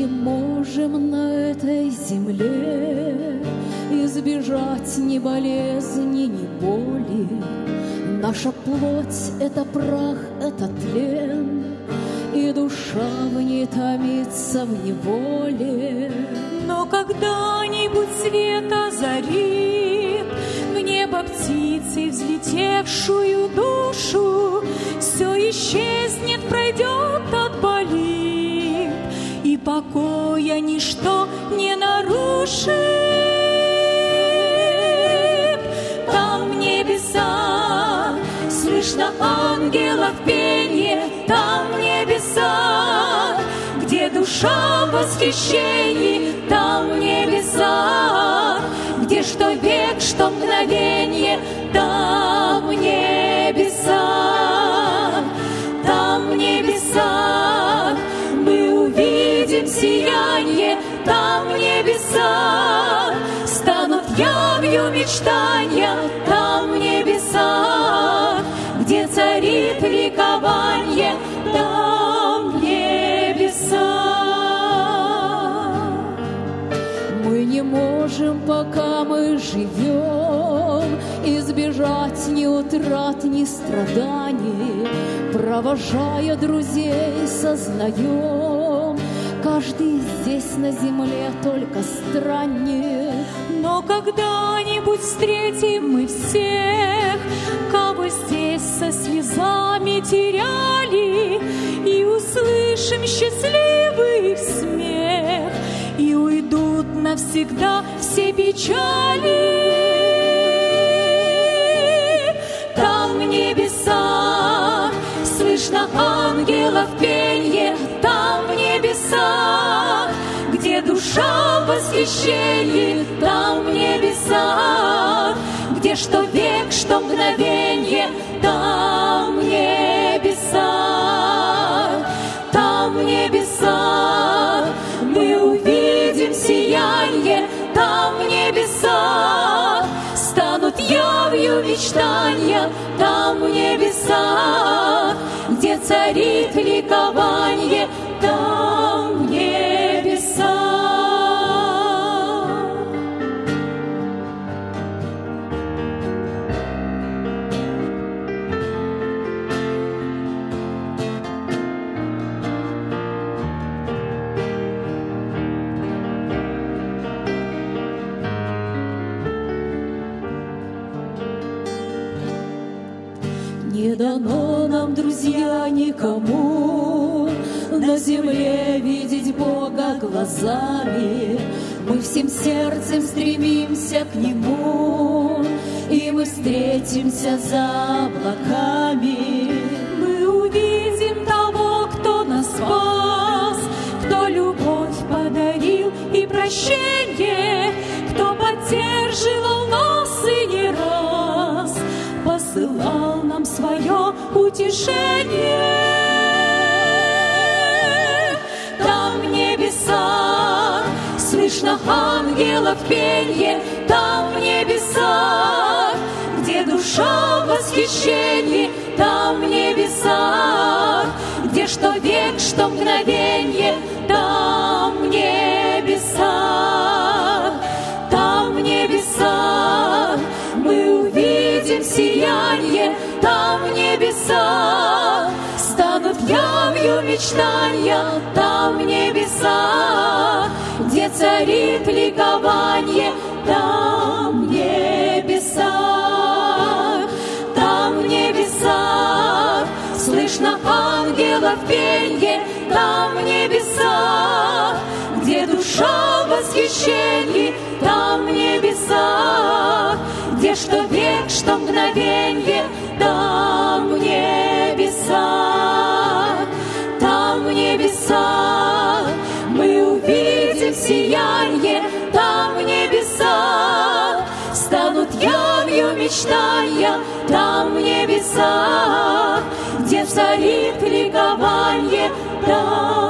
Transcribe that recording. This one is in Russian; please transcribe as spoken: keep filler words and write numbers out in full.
не можем на этой земле избежать ни болезни, ни боли. Наша плоть — это прах, это тлен, и душа в ней томится в неволе. Но когда-нибудь свет озарит в небо птицей взлетевшую душу, все исчезнет, пройдет, отболит, и покоя ничто не нарушит. Там небеса, слышно ангелов пенье, там небеса, где душа в восхищении, там небеса, где что век, что мгновенье, там небеса, там небеса, мы увидим сияние, там небеса, станут явью мечтания, там небеса, где царит ликование, там небеса. Мы не можем, пока мы живем, избежать ни утрат, ни страданий. Провожая друзей, сознаем, каждый здесь на земле только странник. Но когда-нибудь встретим мы всех, кого здесь со слезами теряли, и услышим счастливый их смех, и уйдут навсегда все печали. Там небеса, слышно ангелов пенье, там небеса, где душа в восхищении, там небеса, где что век, что мгновенье, там небеса, там небеса, мы увидим сияние, там небеса, станут явью мечтания, там небеса, где царит ликование, там небеса. Не дано нам, друзья, никому на земле видеть Бога глазами. Мы всем сердцем стремимся к Нему, и мы встретимся за облаками. Мы увидим того, кто нас спас, кто любовь подарил и прощение, кто поддерживал нас и не раз посылал нам свое утешение. Там небеса, слышно ангелов пенье, там небеса, где душа в восхищении, там небеса, где что век, что мгновенье, там небеса, там небеса, мы увидим сияние, там небеса, станут явью мечтания, там небеса, где царит ликование, там небеса, там небеса, слышно ангелов пенье, там небеса, где душа в восхищении, там небеса, где что век, что мгновенье, там небеса, там небеса, мы увидим сияние, там небеса, станут явью мечтания, там небеса, где царит ликование, там